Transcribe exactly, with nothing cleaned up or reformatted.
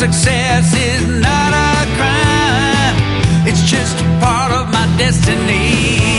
success is not a crime. It's just a part of my destiny.